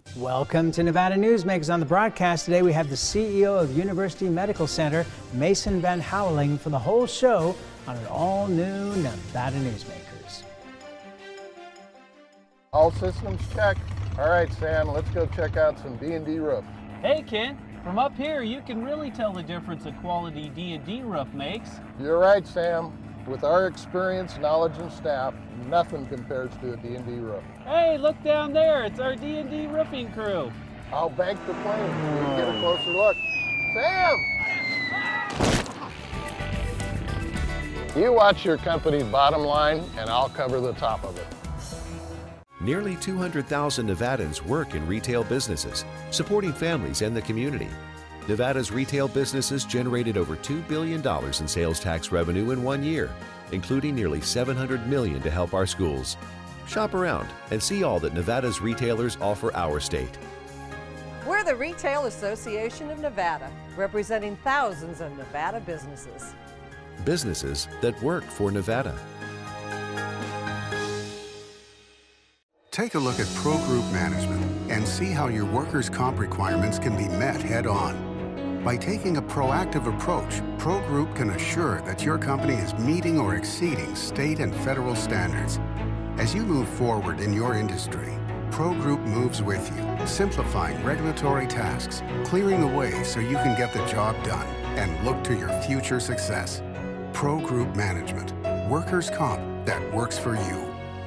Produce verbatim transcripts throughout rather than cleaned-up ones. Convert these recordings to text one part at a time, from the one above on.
Welcome to Nevada Newsmakers. On the broadcast today, we have the C E O of University Medical Center, Mason Van Houweling, for the whole show on an all-new Nevada Newsmakers. All systems check. All right, Sam, let's go check out some D and D roof. Hey, Ken. From up here, you can really tell the difference a quality D and D roof makes. You're right, Sam. With our experience, knowledge, and staff, nothing compares to a D and D roof. Hey, look down there. It's our D and D roofing crew. I'll bank the plane so we can get a closer look. Sam! You watch your company's bottom line, and I'll cover the top of it. Nearly two hundred thousand Nevadans work in retail businesses, supporting families and the community. Nevada's retail businesses generated over two billion dollars in sales tax revenue in one year, including nearly seven hundred million dollars to help our schools. Shop around and see all that Nevada's retailers offer our state. We're the Retail Association of Nevada, representing thousands of Nevada businesses. Businesses that work for Nevada. Take a look at Pro Group Management and see how your workers' comp requirements can be met head-on. By taking a proactive approach, Pro Group can assure that your company is meeting or exceeding state and federal standards. As you move forward in your industry, Pro Group moves with you, simplifying regulatory tasks, clearing the way so you can get the job done and look to your future success. Pro Group Management, workers' comp that works for you.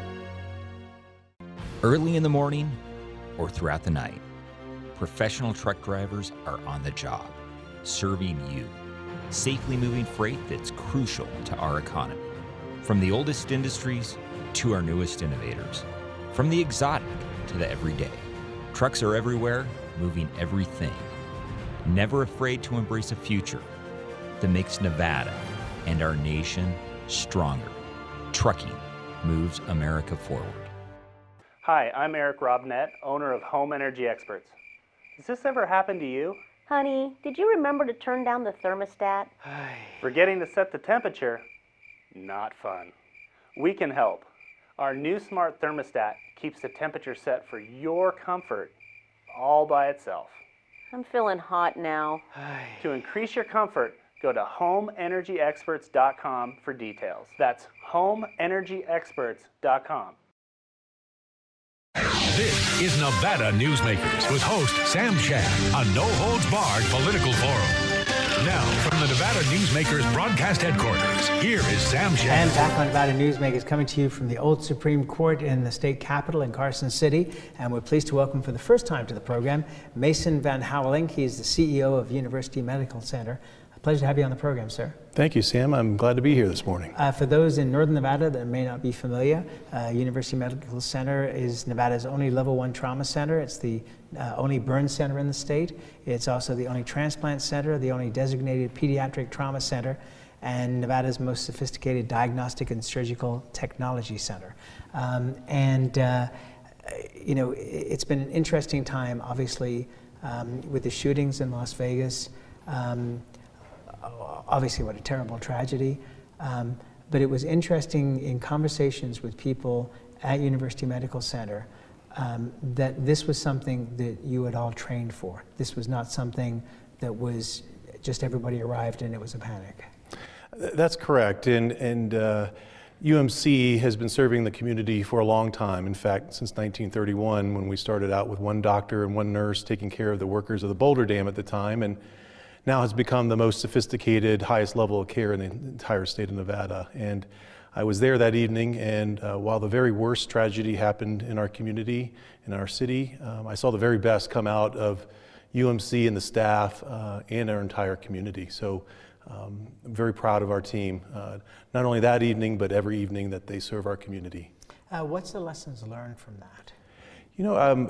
Early in the morning or throughout the night, professional truck drivers are on the job, serving you, safely moving freight that's crucial to our economy. From the oldest industries to our newest innovators, from the exotic to the everyday, trucks are everywhere, moving everything. Never afraid to embrace a future that makes Nevada and our nation stronger. Trucking moves America forward. Hi, I'm Eric Robnett, owner of Home Energy Experts. Has this ever happened to you? Honey, did you remember to turn down the thermostat? Forgetting to set the temperature? Not fun. We can help. Our new smart thermostat keeps the temperature set for your comfort all by itself. I'm feeling hot now. To increase your comfort, go to home energy experts dot com for details. That's home energy experts dot com. This is Nevada Newsmakers with host Sam Shad, a no-holds-barred political forum. Now, from the Nevada Newsmakers broadcast headquarters, here is Sam Shad. And back on Nevada Newsmakers, coming to you from the old Supreme Court in the state capitol in Carson City. And we're pleased to welcome for the first time to the program, Mason Van Houweling. He's the C E O of University Medical Center. A pleasure to have you on the program, sir. Thank you, Sam. I'm glad to be here this morning. Uh, for those in Northern Nevada that may not be familiar, uh, University Medical Center is Nevada's only level one trauma center. It's the uh, only burn center in the state. It's also the only transplant center, the only designated pediatric trauma center, and Nevada's most sophisticated diagnostic and surgical technology center. Um, and, uh, you know, it's been an interesting time, obviously, um, with the shootings in Las Vegas. Um, Obviously, what a terrible tragedy. Um, but it was interesting in conversations with people at University Medical Center um, that this was something that you had all trained for. This was not something that was just everybody arrived and it was a panic. That's correct. And, and uh, U M C has been serving the community for a long time. In fact, since nineteen thirty-one, when we started out with one doctor and one nurse taking care of the workers of the Boulder Dam at the time. And now has become the most sophisticated, highest level of care in the entire state of Nevada. And I was there that evening, and uh, while the very worst tragedy happened in our community, in our city, um, I saw the very best come out of U M C and the staff uh, and our entire community. So um, I'm very proud of our team, uh, not only that evening, but every evening that they serve our community. Uh, what's the lessons learned from that? You know, um,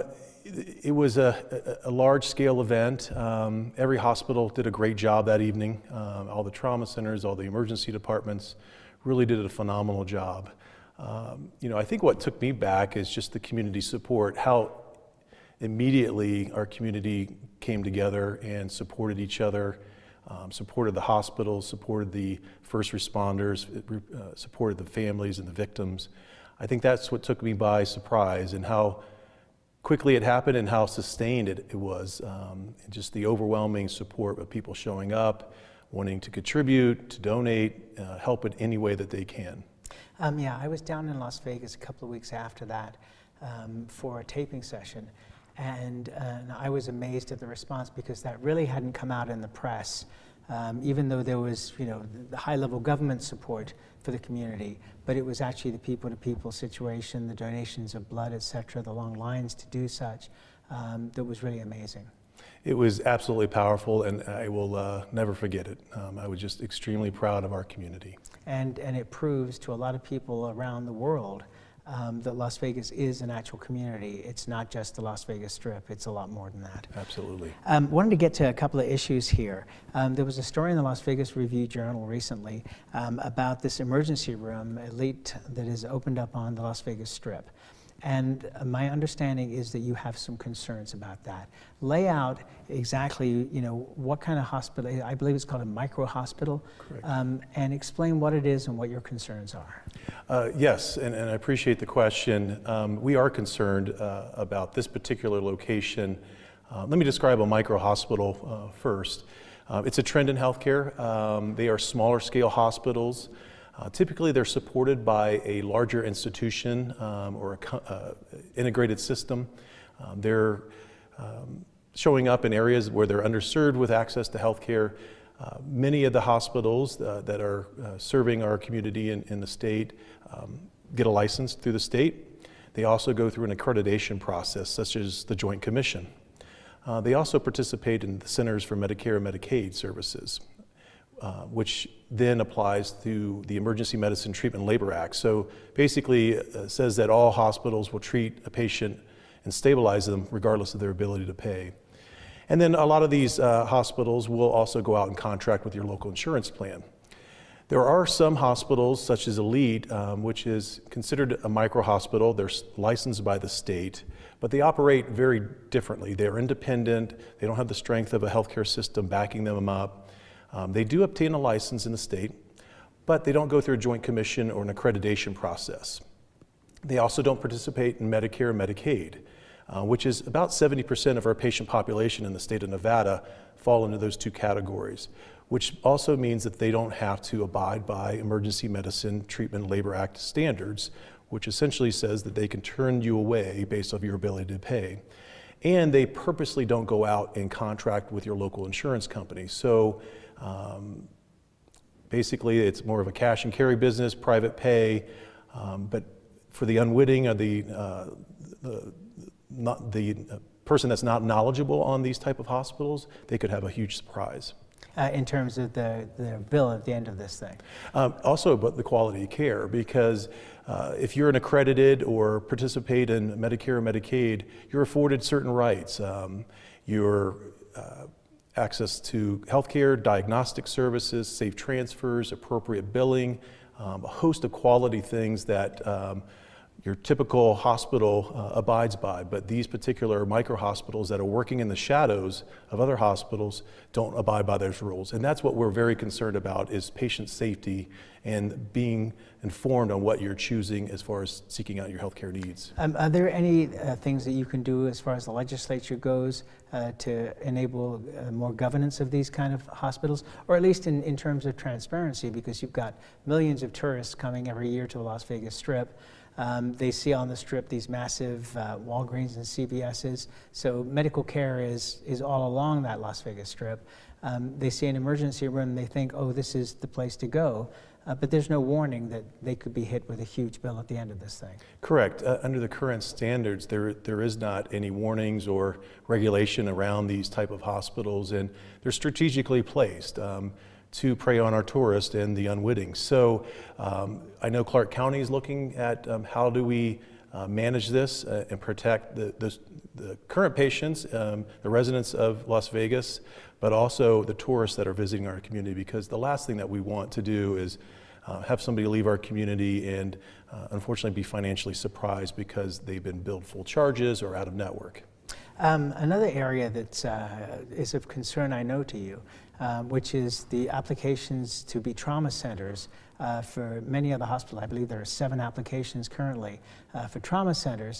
it was a, a large-scale event. Um, every hospital did a great job that evening. Um, all the trauma centers, all the emergency departments really did a phenomenal job. Um, you know, I think what took me back is just the community support, how immediately our community came together and supported each other, um, supported the hospitals, supported the first responders, uh, supported the families and the victims. I think that's what took me by surprise, and how quickly it happened and how sustained it, it was. Um, and just the overwhelming support of people showing up, wanting to contribute, to donate, uh, help in any way that they can. Um, yeah, I was down in Las Vegas a couple of weeks after that um, for a taping session, and, uh, and I was amazed at the response because that really hadn't come out in the press, um, even though there was, you know, the high-level government support for the community, but it was actually the people-to-people situation, the donations of blood, et cetera, the long lines to do such, um, that was really amazing. It was absolutely powerful, and I will uh, never forget it. Um, I was just extremely proud of our community. And, and it proves to a lot of people around the world um, that Las Vegas is an actual community. It's not just the Las Vegas Strip, it's a lot more than that. Absolutely. Um, wanted to get to a couple of issues here. Um, there was a story in the Las Vegas Review-Journal recently um, about this emergency room, Elite, that is opened up on the Las Vegas Strip. And my understanding is that you have some concerns about that. Lay out exactly, you know, what kind of hospital, I believe it's called a micro-hospital, um, and explain what it is and what your concerns are. Uh, yes, and, and I appreciate the question. Um, we are concerned uh, about this particular location. Uh, let me describe a micro-hospital uh, first. Uh, it's a trend in healthcare. Um, they are smaller scale hospitals. Uh, typically, they're supported by a larger institution um, or an uh, integrated system. Um, they're um, showing up in areas where they're underserved with access to healthcare. Uh, many of the hospitals uh, that are uh, serving our community in, in the state um, get a license through the state. They also go through an accreditation process, such as the Joint Commission. Uh, they also participate in the Centers for Medicare and Medicaid Services, Uh, which then applies to the Emergency Medicine Treatment Labor Act. So basically uh, says that all hospitals will treat a patient and stabilize them regardless of their ability to pay. And then a lot of these uh, hospitals will also go out and contract with your local insurance plan. There are some hospitals, such as Elite, um, which is considered a micro-hospital. They're licensed by the state, but they operate very differently. They're independent. They don't have the strength of a healthcare system backing them up. Um, they do obtain a license in the state, but they don't go through a Joint Commission or an accreditation process. They also don't participate in Medicare and Medicaid, uh, which is about seventy percent of our patient population in the state of Nevada fall into those two categories, which also means that they don't have to abide by Emergency Medicine Treatment Labor Act standards, which essentially says that they can turn you away based on your ability to pay. And they purposely don't go out and contract with your local insurance company. So um, basically it's more of a cash and carry business, private pay, um, but for the unwitting or the, uh, the, not the person that's not knowledgeable on these type of hospitals, they could have a huge surprise. Uh, in terms of the, the bill at the end of this thing. Um, also about the quality of care, because uh, if you're an accredited or participate in Medicare or Medicaid, you're afforded certain rights. Um, your uh, access to healthcare, diagnostic services, safe transfers, appropriate billing, um, a host of quality things that um, your typical hospital uh, abides by, but these particular micro-hospitals that are working in the shadows of other hospitals don't abide by those rules. And that's what we're very concerned about, is patient safety and being informed on what you're choosing as far as seeking out your healthcare needs. Um, are there any uh, things that you can do as far as the legislature goes uh, to enable uh, more governance of these kind of hospitals, or at least in, in terms of transparency, because you've got millions of tourists coming every year to the Las Vegas Strip. Um, they see on the Strip these massive uh, Walgreens and C V S's, so medical care is, is all along that Las Vegas Strip. Um, they see an emergency room, they think, oh, this is the place to go, uh, but there's no warning that they could be hit with a huge bill at the end of this thing. Correct. Uh, under the current standards, there, there is not any warnings or regulation around these type of hospitals, and they're strategically placed Um, to prey on our tourists and the unwitting. So um, I know Clark County is looking at um, how do we uh, manage this uh, and protect the, the, the current patients, um, the residents of Las Vegas, but also the tourists that are visiting our community, because the last thing that we want to do is uh, have somebody leave our community and uh, unfortunately be financially surprised because they've been billed full charges or out of network. Um, another area that uh, is of concern, I know, to you, um, which is the applications to be trauma centers uh, for many of the hospitals. I believe there are seven applications currently uh, for trauma centers.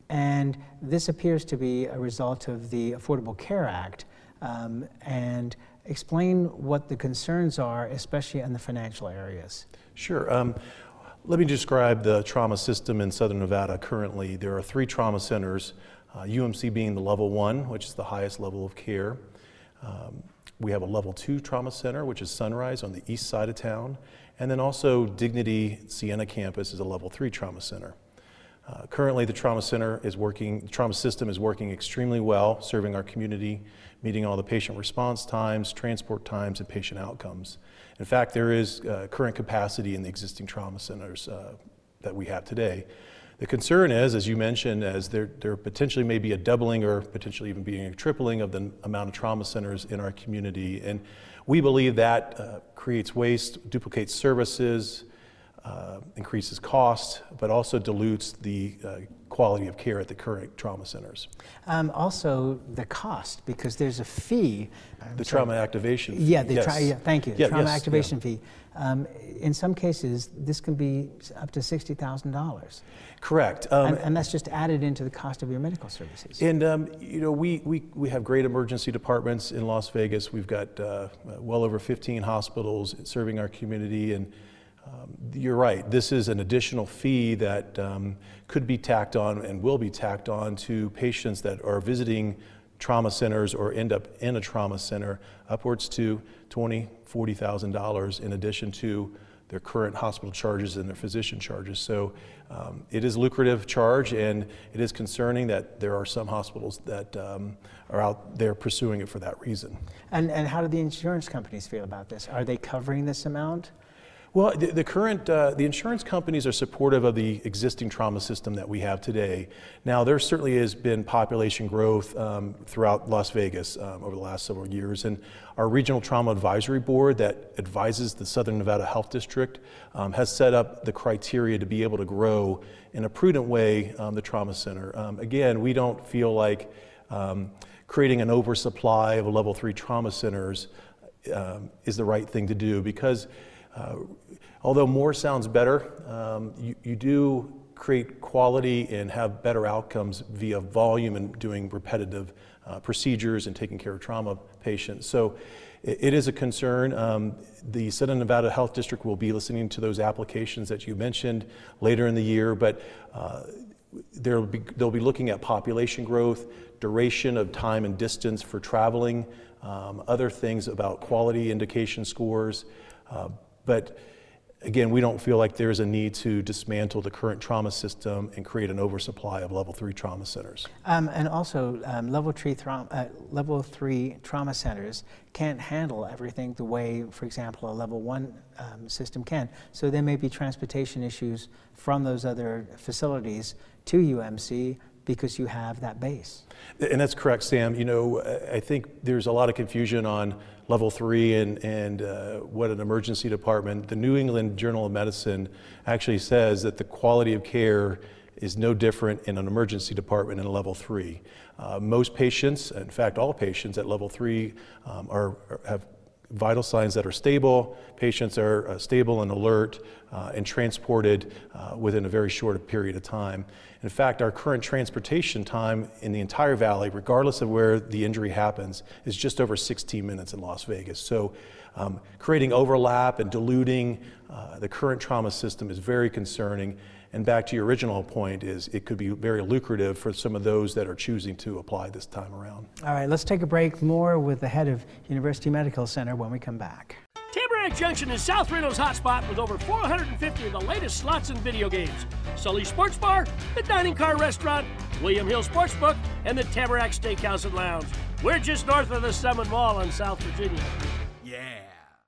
And this appears to be a result of the Affordable Care Act. Um, and explain what the concerns are, especially in the financial areas. Sure. Um, let me describe the trauma system in Southern Nevada currently. There are three trauma centers, uh, U M C being the level one, which is the highest level of care. Um, we have a level two trauma center, which is Sunrise on the east side of town. And then also Dignity Sienna campus is a level three trauma center. Uh, currently, the trauma center is working, the trauma system is working extremely well, serving our community, meeting all the patient response times, transport times, and patient outcomes. In fact, there is uh, current capacity in the existing trauma centers uh, that we have today. The concern is, as you mentioned, as there, there potentially may be a doubling or potentially even being a tripling of the amount of trauma centers in our community. And we believe that uh, creates waste, duplicates services, Uh, increases cost, but also dilutes the uh, quality of care at the current trauma centers. Um, also, the cost, because there's a fee. The I'm trauma sorry. activation fee. Yeah, the yes. tra yeah thank you. The yeah, trauma yes, activation yeah. fee. Um, in some cases, this can be up to sixty thousand dollars. Correct. Um, and, and that's just added into the cost of your medical services. And um, you know, we, we, we have great emergency departments in Las Vegas. We've got uh, well over fifteen hospitals serving our community, and Um, you're right, this is an additional fee that um, could be tacked on and will be tacked on to patients that are visiting trauma centers or end up in a trauma center, upwards to twenty thousand dollars, forty thousand dollars in addition to their current hospital charges and their physician charges. So um, it is a lucrative charge, and it is concerning that there are some hospitals that um, are out there pursuing it for that reason. And, and how do the insurance companies feel about this? Are they covering this amount? Well, the, the current, uh, the insurance companies are supportive of the existing trauma system that we have today. Now, there certainly has been population growth um, throughout Las Vegas um, over the last several years, and our Regional Trauma Advisory Board that advises the Southern Nevada Health District um, has set up the criteria to be able to grow in a prudent way um, the trauma center. Um, again, we don't feel like um, creating an oversupply of level three trauma centers um, is the right thing to do, because Uh, although more sounds better, um, you, you do create quality and have better outcomes via volume and doing repetitive uh, procedures and taking care of trauma patients. So it, it is a concern. Um, the Southern Nevada Health District will be listening to those applications that you mentioned later in the year, but uh, they'll be, they'll be looking at population growth, duration of time and distance for traveling, um, other things about quality indication scores. Uh, But again, we don't feel like there's a need to dismantle the current trauma system and create an oversupply of level three trauma centers. Um, and also, um, level three trauma, uh, level three trauma centers can't handle everything the way, for example, a level one um, system can. So there may be transportation issues from those other facilities to U M C because you have that base. And that's correct, Sam. You know, I think there's a lot of confusion on level three and, and uh, what an emergency department. The New England Journal of Medicine actually says that the quality of care is no different in an emergency department in a level three. Uh, most patients, in fact all patients at level three um, are, are have vital signs that are stable. Patients are uh, stable and alert uh, and transported uh, within a very short period of time. In fact, our current transportation time in the entire valley, regardless of where the injury happens, is just over sixteen minutes in Las Vegas. So um, creating overlap and diluting uh, the current trauma system is very concerning. And back to your original point, is it could be very lucrative for some of those that are choosing to apply this time around. All right, let's take a break. More with the head of University Medical Center when we come back. Tamarack Junction is South Reno's hotspot with over four hundred fifty of the latest slots and video games. Sully Sports Bar, the Dining Car Restaurant, William Hill Sportsbook, and the Tamarack Steakhouse and Lounge. We're just north of the Summit Mall in South Virginia. Yeah.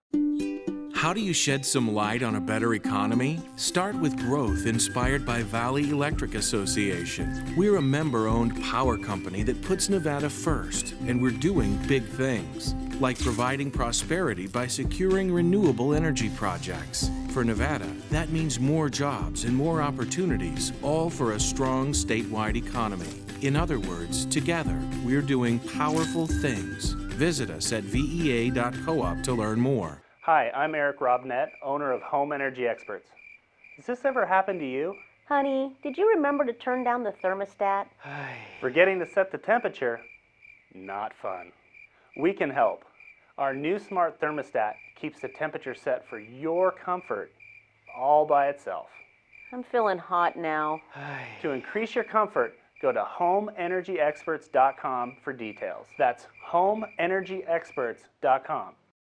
How do you shed some light on a better economy? Start with growth inspired by Valley Electric Association. We're a member-owned power company that puts Nevada first, and we're doing big things, like providing prosperity by securing renewable energy projects. For Nevada, that means more jobs and more opportunities, all for a strong statewide economy. In other words, together, we're doing powerful things. Visit us at V E A dot coop to learn more. Hi, I'm Eric Robnett, owner of Home Energy Experts. Has this ever happened to you? Honey, did you remember to turn down the thermostat? Forgetting to set the temperature? Not fun. We can help. Our new smart thermostat keeps the temperature set for your comfort all by itself. I'm feeling hot now. To increase your comfort, go to home energy experts dot com for details. That's home energy experts dot com.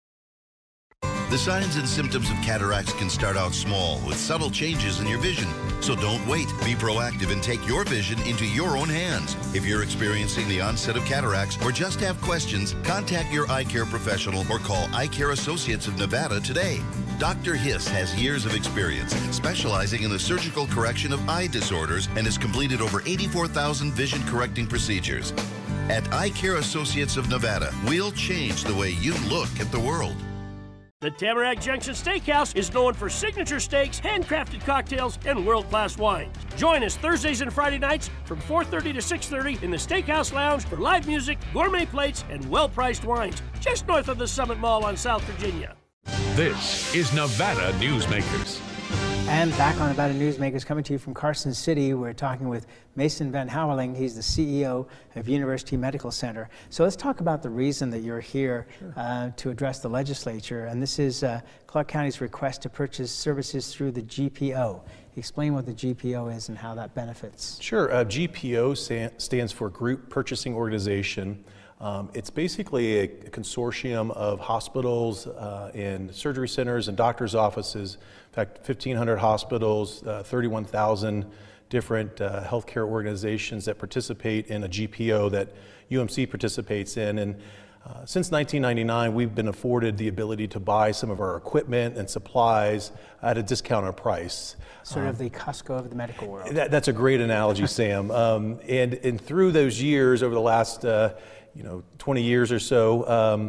The signs and symptoms of cataracts can start out small with subtle changes in your vision. So don't wait. Be proactive and take your vision into your own hands. If you're experiencing the onset of cataracts or just have questions, contact your eye care professional or call Eye Care Associates of Nevada today. Doctor Hiss has years of experience specializing in the surgical correction of eye disorders and has completed over eighty-four thousand vision correcting procedures. At Eye Care Associates of Nevada, we'll change the way you look at the world. The Tamarack Junction Steakhouse is known for signature steaks, handcrafted cocktails, and world-class wines. Join us Thursdays and Friday nights from four thirty to six thirty in the Steakhouse Lounge for live music, gourmet plates, and well-priced wines, just north of the Summit Mall on South Virginia. This is Nevada Newsmakers. And back on Nevada Newsmakers, coming to you from Carson City, we're talking with Mason Van Houweling. He's the C E O of University Medical Center. So let's talk about the reason that you're here sure. uh, to address the legislature. And this is uh, Clark County's request to purchase services through the G P O. Explain what the G P O is and how that benefits. Sure. Uh, G P O stands for Group Purchasing Organization. Um, it's basically a, a consortium of hospitals uh, and surgery centers and doctors' offices. In fact, fifteen hundred hospitals, uh, thirty-one thousand different uh, healthcare organizations that participate in a G P O that U M C participates in. And uh, since nineteen ninety-nine, we've been afforded the ability to buy some of our equipment and supplies at a discounted price. Sort um, of the Costco of the medical world. That, that's a great analogy, Sam. Um, and, and through those years, over the last uh, you know, twenty years or so, um,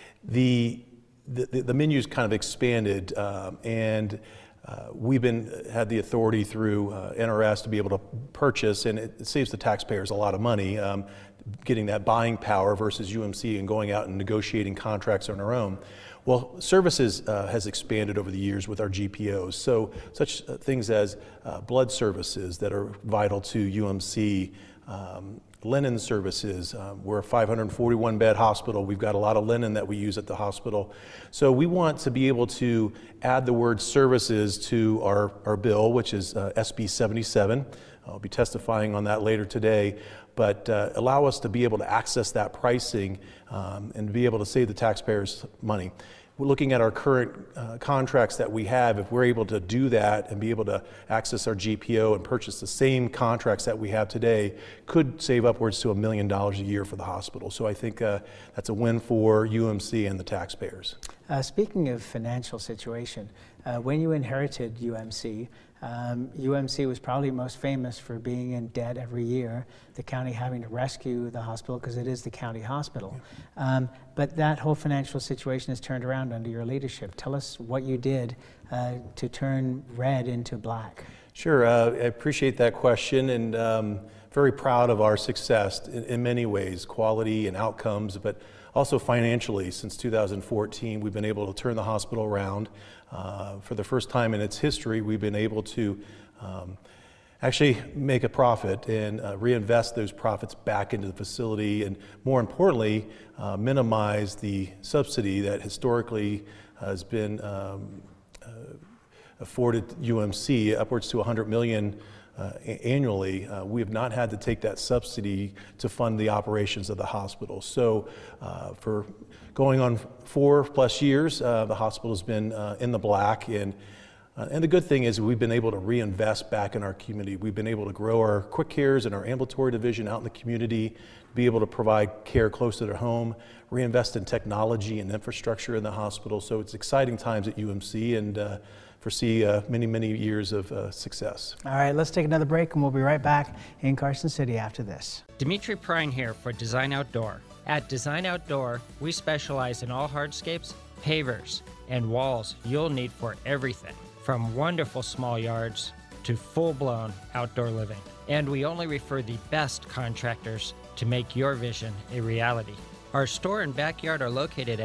the, the the menu's kind of expanded, um, and uh, we've been had the authority through uh, N R S to be able to purchase, and it, it saves the taxpayers a lot of money, um, getting that buying power versus U M C and going out and negotiating contracts on our own. Well, services uh, has expanded over the years with our G P Os. So such uh, things as uh, blood services that are vital to U M C. Um, Linen services. Um, we're a five hundred forty-one bed hospital. We've got a lot of linen that we use at the hospital. So we want to be able to add the word services to our, our bill, which is uh, S B seventy-seven. I'll be testifying on that later today, but uh, allow us to be able to access that pricing um, and be able to save the taxpayers money. We're looking at our current uh, contracts that we have. If we're able to do that and be able to access our G P O and purchase the same contracts that we have today, could save upwards to a million dollars a year for the hospital. So I think uh, that's a win for U M C and the taxpayers. Uh, speaking of financial situation, uh, when you inherited U M C, um, U M C was probably most famous for being in debt every year, the county having to rescue the hospital because it is the county hospital. Um, but that whole financial situation has turned around under your leadership. Tell us what you did uh, to turn red into black. Sure, uh, I appreciate that question, and um, very proud of our success in, in many ways, quality and outcomes, but also financially. Since two thousand fourteen, we've been able to turn the hospital around. Uh, for the first time in its history, we've been able to um, actually make a profit and uh, reinvest those profits back into the facility, and more importantly, uh, minimize the subsidy that historically has been um, uh, afforded U M C, upwards to one hundred million dollars Uh, annually. Uh, we have not had to take that subsidy to fund the operations of the hospital. So uh, for going on four plus years, uh, the hospital has been uh, in the black, and uh, and the good thing is we've been able to reinvest back in our community. We've been able to grow our quick cares and our ambulatory division out in the community, be able to provide care close to their home, reinvest in technology and infrastructure in the hospital. So it's exciting times at U M C, and uh, foresee uh, many, many years of uh, success. All right, let's take another break, and we'll be right back in Carson City after this. Dimitri Prine here for Design Outdoor. At Design Outdoor, we specialize in all hardscapes, pavers, and walls you'll need for everything, from wonderful small yards to full-blown outdoor living. And we only refer the best contractors to make your vision a reality. Our store and backyard are located at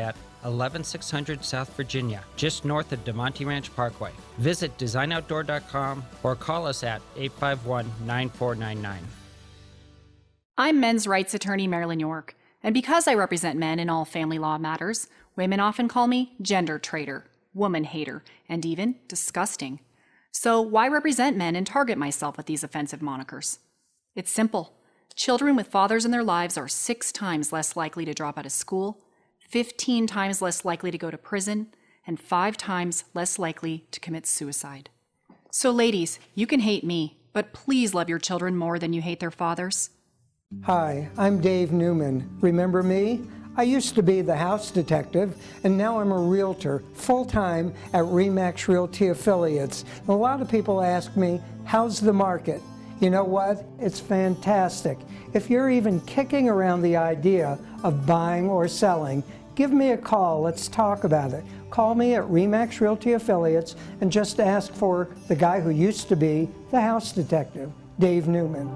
eleven six hundred South Virginia, just north of DeMonte Ranch Parkway. Visit design outdoor dot com or call us at eight five one, nine four nine nine. I'm men's rights attorney Marilyn York, and because I represent men in all family law matters, women often call me gender traitor, woman hater, and even disgusting. So why represent men and target myself with these offensive monikers? It's simple. Children with fathers in their lives are six times less likely to drop out of school, fifteen times less likely to go to prison, and five times less likely to commit suicide. So ladies, you can hate me, but please love your children more than you hate their fathers. Hi, I'm Dave Newman. Remember me? I used to be the house detective, and now I'm a realtor, full-time at RE/MAX Realty Affiliates. A lot of people ask me, how's the market? You know what? It's fantastic. If you're even kicking around the idea of buying or selling, give me a call. Let's talk about it. Call me at RE/MAX Realty Affiliates and just ask for the guy who used to be the house detective, Dave Newman.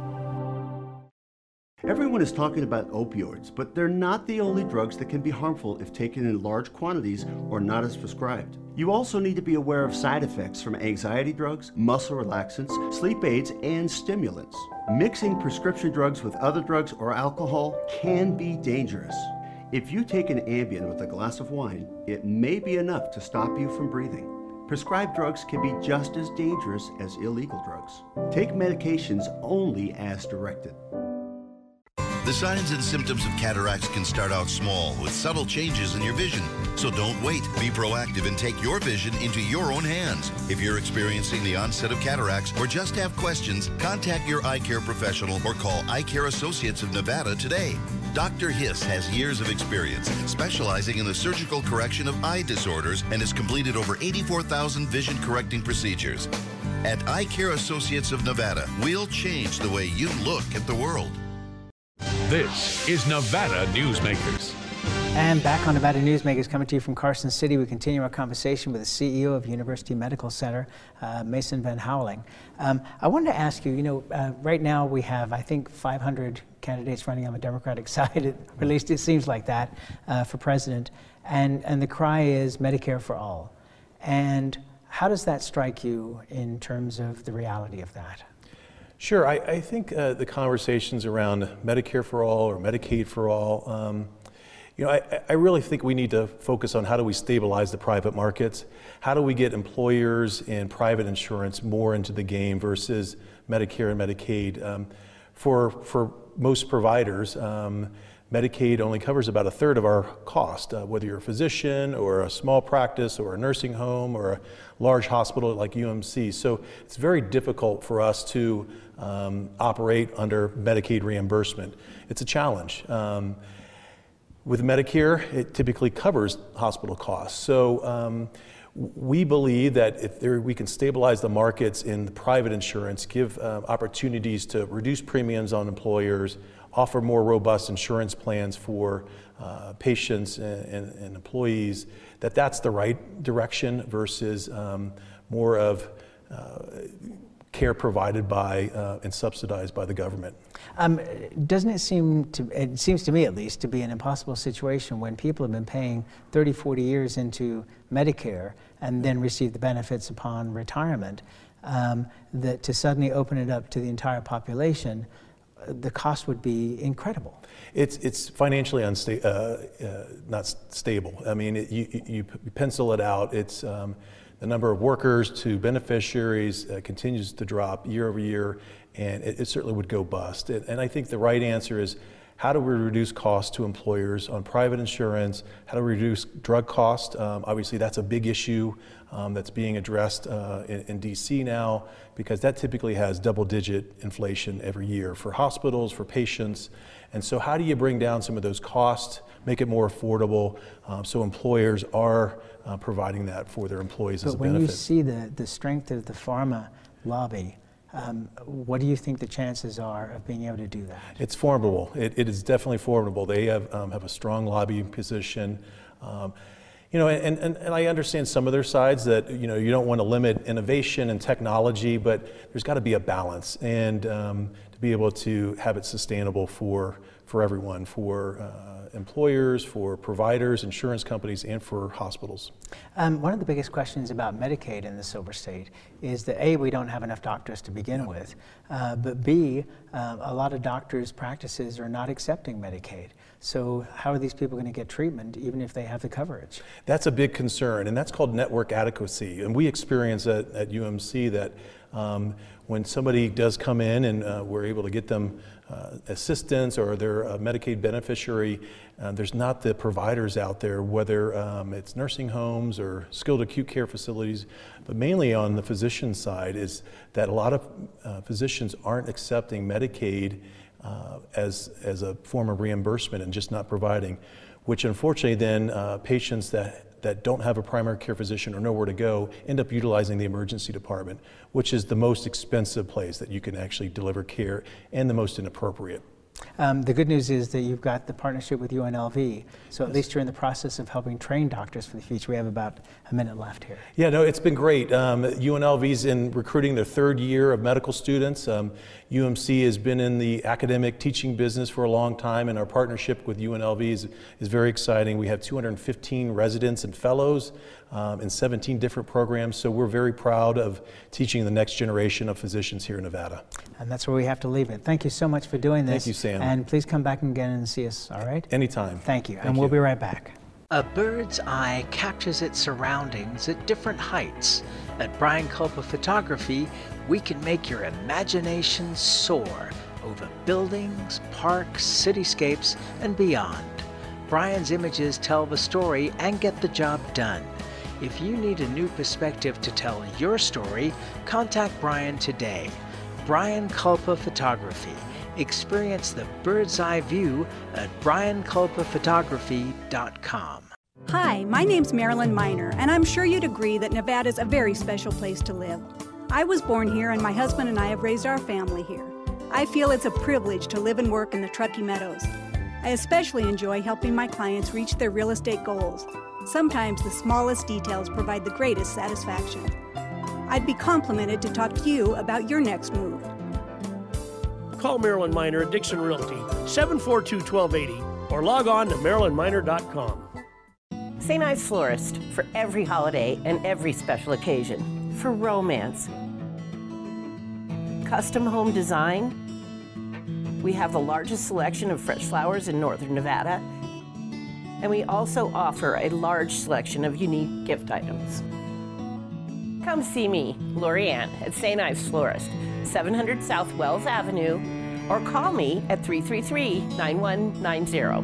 Everyone is talking about opioids, but they're not the only drugs that can be harmful if taken in large quantities or not as prescribed. You also need to be aware of side effects from anxiety drugs, muscle relaxants, sleep aids, and stimulants. Mixing prescription drugs with other drugs or alcohol can be dangerous. If you take an Ambien with a glass of wine, it may be enough to stop you from breathing. Prescribed drugs can be just as dangerous as illegal drugs. Take medications only as directed. The signs and symptoms of cataracts can start out small with subtle changes in your vision. So don't wait. Be proactive and take your vision into your own hands. If you're experiencing the onset of cataracts or just have questions, contact your eye care professional or call Eye Care Associates of Nevada today. Doctor Hiss has years of experience specializing in the surgical correction of eye disorders and has completed over eighty-four thousand vision correcting procedures. At Eye Care Associates of Nevada, we'll change the way you look at the world. This is Nevada Newsmakers. And back on Nevada Newsmakers, coming to you from Carson City, we continue our conversation with the C E O of University Medical Center, uh, Mason Van Houweling. Um, I wanted to ask you, you know, uh, right now we have, I think, five hundred candidates running on the Democratic side, or at least it seems like that, uh, for president. And, and the cry is Medicare for all. And how does that strike you in terms of the reality of that? Sure, I, I think uh, the conversations around Medicare for all or Medicaid for all, um, you know, I, I really think we need to focus on how do we stabilize the private markets? How do we get employers and private insurance more into the game versus Medicare and Medicaid? Um, for, for most providers, um, Medicaid only covers about a third of our cost, uh, whether you're a physician or a small practice or a nursing home or a large hospital like U M C. So it's very difficult for us to um, operate under Medicaid reimbursement. It's a challenge. Um, with Medicare, it typically covers hospital costs. So um, we believe that if there, we can stabilize the markets in the private insurance, give uh, opportunities to reduce premiums on employers, offer more robust insurance plans for uh, patients and, and, and employees, that that's the right direction versus um, more of uh, care provided by uh, and subsidized by the government. Um, doesn't it seem to, it seems to me at least, to be an impossible situation when people have been paying thirty, forty years into Medicare and then receive the benefits upon retirement, um, that to suddenly open it up to the entire population, the cost would be incredible. It's it's financially unstable, uh, uh, not stable. I mean, it, you, you, you pencil it out. It's um, the number of workers to beneficiaries uh, continues to drop year over year, and it, it certainly would go bust. It, and I think the right answer is, how do we reduce costs to employers on private insurance? How do we reduce drug costs? Um, obviously, that's a big issue um, that's being addressed uh, in, in D C now, because that typically has double-digit inflation every year for hospitals, for patients. And so how do you bring down some of those costs, make it more affordable, um, so employers are uh, providing that for their employees as a benefit? But when you see the, the strength of the pharma lobby, Um, what do you think the chances are of being able to do that? It's formidable. It, it is definitely formidable. They have um, have a strong lobbying position. Um, you know, and, and, and I understand some of their sides that, you know, you don't want to limit innovation and technology, but there's got to be a balance. And um, to be able to have it sustainable for, for everyone, for uh, employers, for providers, insurance companies, and for hospitals. Um, one of the biggest questions about Medicaid in the Silver State is that A, we don't have enough doctors to begin with, uh, but B, uh, a lot of doctors' practices are not accepting Medicaid. So how are these people going to get treatment even if they have the coverage? That's a big concern, and that's called network adequacy. And we experience at, at U M C that um, when somebody does come in and uh, we're able to get them uh, assistance or they're a Medicaid beneficiary, uh, there's not the providers out there, whether um, it's nursing homes or skilled acute care facilities, but mainly on the physician side is that a lot of uh, physicians aren't accepting Medicaid Uh, as, as a form of reimbursement and just not providing, which unfortunately then uh, patients that, that don't have a primary care physician or nowhere to go end up utilizing the emergency department, which is the most expensive place that you can actually deliver care and the most inappropriate. Um, the good news is that you've got the partnership with U N L V, so at least you're in the process of helping train doctors for the future. We have about a minute left here. Yeah, no, it's been great. Um, U N L V's in recruiting their third year of medical students. Um, U M C has been in the academic teaching business for a long time, and our partnership with U N L V is, is very exciting. We have two hundred fifteen residents and fellows um, in seventeen different programs, so we're very proud of teaching the next generation of physicians here in Nevada. And that's where we have to leave it. Thank you so much for doing this. Thank you, Sam. And please come back again and see us, all right? Anytime. Thank you, Thank and we'll you. be right back. A bird's eye captures its surroundings at different heights. At Brian Culpa Photography, we can make your imagination soar over buildings, parks, cityscapes, and beyond. Brian's images tell the story and get the job done. If you need a new perspective to tell your story, contact Brian today. Brian Culpa Photography. Experience the bird's eye view at brian culpa photography dot com. Hi, my name's Marilyn Miner, and I'm sure you'd agree that Nevada's a very special place to live. I was born here, and my husband and I have raised our family here. I feel it's a privilege to live and work in the Truckee Meadows. I especially enjoy helping my clients reach their real estate goals. Sometimes the smallest details provide the greatest satisfaction. I'd be complimented to talk to you about your next move. Call Marilyn Miner at Dixon Realty, seven four two, one two eight zero, or log on to marilyn miner dot com. Saint Ives Florist, for every holiday and every special occasion. For romance. Custom home design. We have the largest selection of fresh flowers in northern Nevada. And we also offer a large selection of unique gift items. Come see me, Lori Ann, at Saint Ives Florist, seven hundred South Wells Avenue, or call me at three three three, nine one nine zero.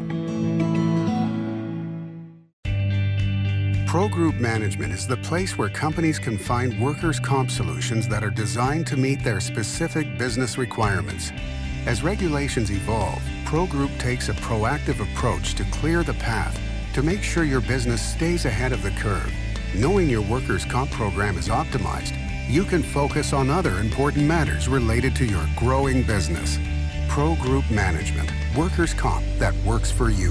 Pro Group Management is the place where companies can find workers' comp solutions that are designed to meet their specific business requirements. As regulations evolve, Pro Group takes a proactive approach to clear the path to make sure your business stays ahead of the curve. Knowing your workers' comp program is optimized, you can focus on other important matters related to your growing business. Pro Group Management, workers' comp that works for you.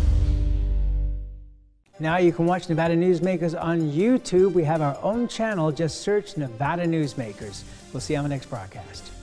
Now you can watch Nevada Newsmakers on YouTube. We have our own channel. Just search Nevada Newsmakers. We'll see you on the next broadcast.